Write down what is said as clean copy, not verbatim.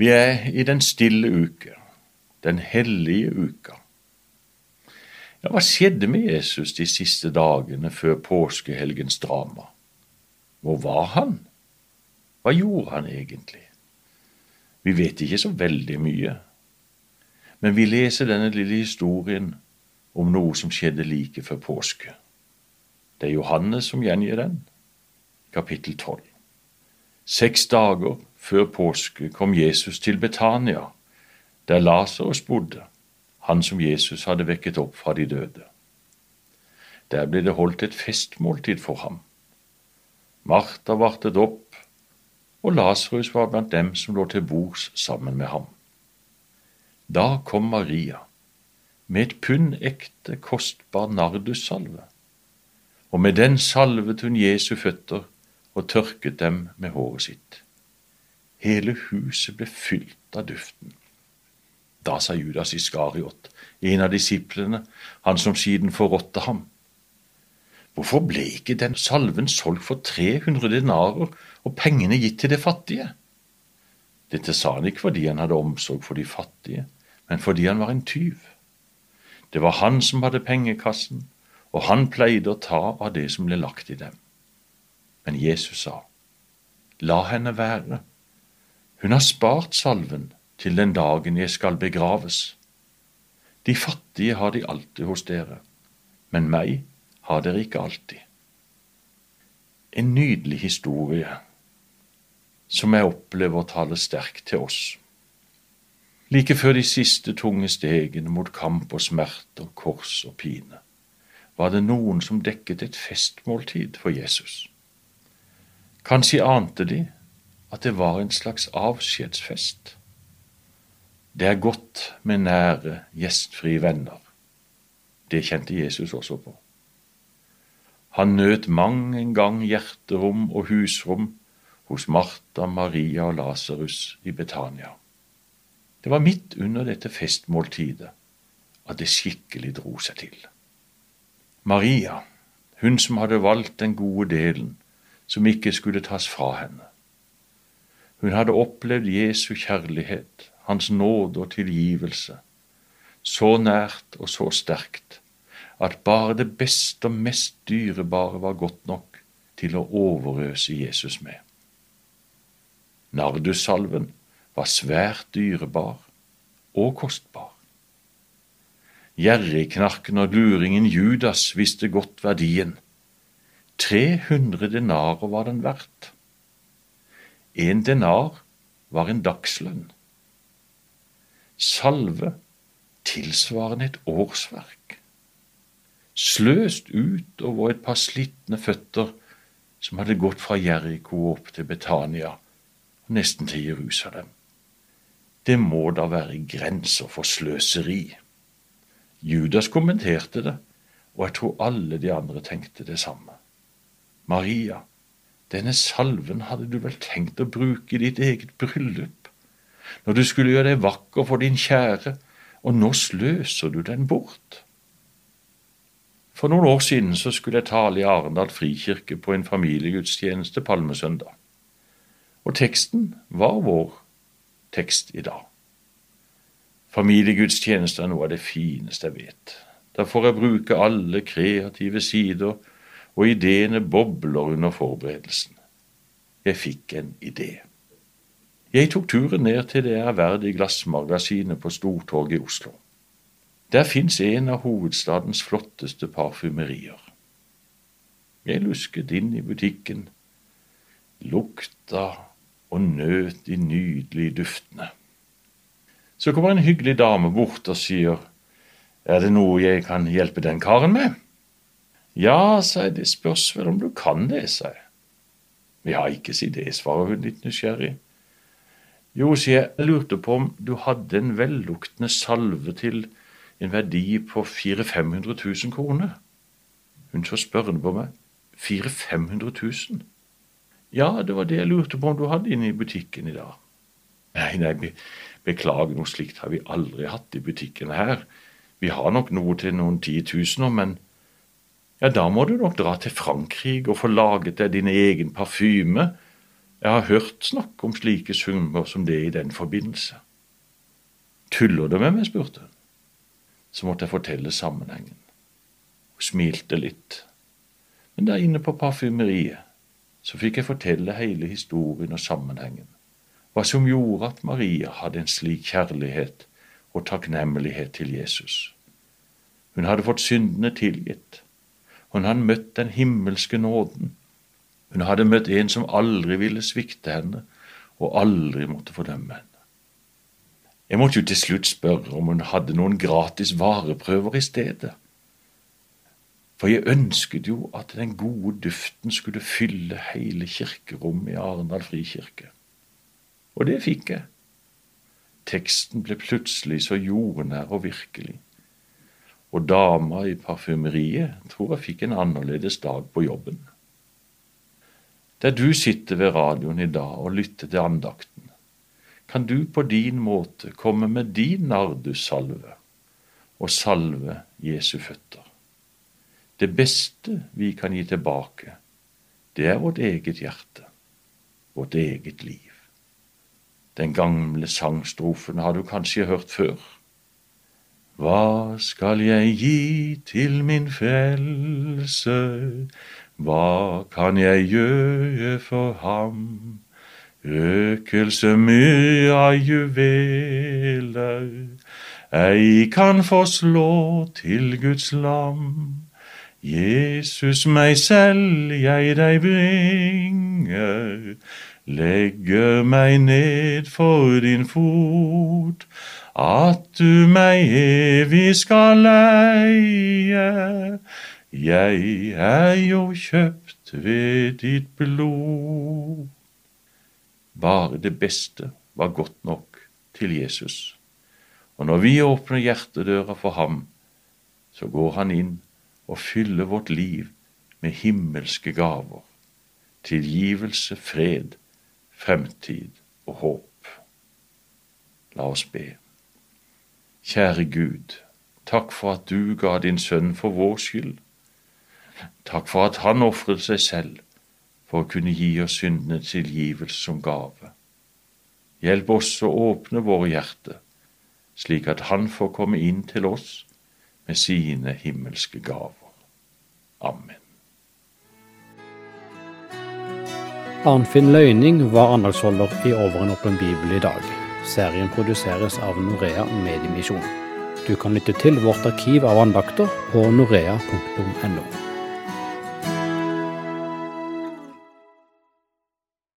Vi i den stille uke, den hellige uka. Ja, hva skjedde med Jesus de siste dagene før påskehelgens drama? Hvor var han? Hva gjorde han egentlig? Vi vet ikke så veldig mye, men vi leser denne lille historien om noe som skjedde like før påske. Det Johannes som gjengir den. Kapittel 12. 6 dager før påske kom Jesus til Betania, der Lazarus bodde, han som Jesus hadde vekket opp fra de døde. Der ble det holdt et festmåltid for ham. Martha vartet opp, og Lazarus var blant dem som lå til bords sammen med ham. Da kom Maria med et pund ekte, kostbar nardussalve, og med den salvet hun Jesu føtter og tørket dem med håret sitt. Hele huset ble fylt av duften. Da sa Judas Iskariot, en av disiplene, han som siden forrådte ham: Hvorfor ble ikke den salven solgt for 300 denarer og pengene gitt til de fattige? Dette sa han ikke fordi han hadde omsorg for de fattige, men fordi han var en tyv. Det var han som hadde pengekassen, og han pleide å ta av det som ble lagt i dem. Men Jesus sa: La henne være. Hun har spart salven til den dagen jeg skal begraves. De fattige har de alltid hos dere, men meg har dere ikke alltid. En nydelig historie som jeg opplever taler sterkt til oss. Like før de siste tunge stegene mot kamp og smerter, kors og pine, var det noen som dekket et festmåltid for Jesus. Kanskje ante de at det var en slags avskjedsfest. Det godt med nære, gjestfrie venner. Det kjente Jesus også på. Han nøt mang en gang hjerterom og husrom hos Martha, Maria og Lazarus i Betania. Det var midt under dette festmåltidet at det skikkelig dro seg til. Maria, hun som hadde valgt den gode delen, som ikke skulle tas fra henne. Hun hadde opplevd Jesu kjærlighet, hans nåde og tilgivelse, så nært og så sterkt, at bare det beste og mest dyrebare var godt nok til å overøse Jesus med. Nardussalven var svært dyrebar og kostbar. Gjerrigknarken og luringen Judas visste godt verdien. 300 denarer var den verdt. 1 denar var en dagslønn. Salve tilsvarende et årsverk. Sløst ut over et par slittne føtter som hadde gått fra Jericho opp til Betania og nesten til Jerusalem. Det må da være grenser for sløseri. Judas kommenterte det, og jeg tror alle de andre tenkte det samme. Maria, denne salven hadde du vel tenkt å bruke i ditt eget bryllup, når du skulle gjøre deg vakker for din kjære, og nå sløser du den bort. For noen år siden så skulle jeg tale i Arendal frikirke på en familiegudstjeneste palmesøndag, og teksten var vår tekst i dag. Familiegudstjeneste er noe av det fineste jeg vet. Da får jeg bruke alle kreative sider, og ideene bobler under forberedelsen. Jeg fikk en idé. Jeg tok turen ned til det ærverdige glassmagasinet på Stortorget i Oslo. Der finnes en av hovedstadens flotteste parfymerier. Jeg lusket inn i butikken, lukta og nøt de nydelige duftene. Så kommer en hyggelig dame bort og sier: Er det noe jeg kan hjelpe den karen med? Ja, sa jeg, det spørs vel om du kan det, sa jeg. Ja, ikke si det, svarer hun litt nysgjerrig. Jo, sier jeg, jeg lurte på om du hadde en velluktende salve til en verdi på 400 000–500 000 kroner. Hun så spørrende på meg. 400 000–500 000? Ja, det var det jeg lurte på om du hadde inne i butikken i dag. Nei, beklager, noe slikt har vi aldri hatt i butikken her. Vi har nok noe til noen 10 000, men ja, da må du nok dra til Frankrike og få laget deg din egen parfyme. Jeg har hørt snakk om slike summer som det i den forbindelse. Tuller du med meg, spurte hun. Så måtte jeg fortelle sammenhengen. Hun smilte litt. Men der inne på parfymeriet så fikk jeg fortelle hele historien og sammenhengen. Hva som gjorde at Maria hadde en slik kjærlighet og takknemlighet til Jesus. Hun hadde fått syndene tilgitt. Hun hadde møtt den himmelske nåden. Hun hadde møtt en som aldri ville svikte henne og aldri måtte fordømme henne. Jeg måtte jo til slutt spørre om hun hadde noen gratis vareprøver i stedet. For jeg ønsket jo at den gode duften skulle fylle hele kirkerommet i Arendal Frikirke. Og det fikk jeg. Teksten ble plutselig så jordnær og virkelig. Og dama i parfymeriet tror jeg fikk en annerledes dag på jobben. Der du sitter ved radioen i dag og lytter til andakten, kan du på din måte komme med din nardussalve og salve Jesu føtter. Det beste vi kan gi tilbake, det er vårt eget hjerte, vårt eget liv. Den gamle sangstrofen har du kanskje hørt før. Hva skal jeg gi til min frelse? Hva kan jeg gjøre for ham? Røkelse, myrra, juveler, ei kan forslå til Guds lam. Jesus, meg selv jeg deg bringer, legger meg ned for din fot, at du meg evig skal eie. Jeg er jo kjøpt ved ditt blod. Bare det beste var godt nok til Jesus. Og når vi åpner hjertedøra for ham, så går han inn og fyller vårt liv med himmelske gaver, tilgivelse, fred, fremtid og håp. La oss be. Kjære Gud, takk for at du ga din sønn for vår skyld. Takk for at han offret seg selv for å kunne gi oss syndene tilgivelse som gave. Hjelp oss å åpne våre hjerter, slik at han får komme inn til oss med sine himmelske gaver. Amen. Arnfinn Løyning var andagsholder i Over en åpen bibel i dag. Serien produseres av Norea Mediemisjon. Du kan lytte til vårt arkiv av andakter på norea.no.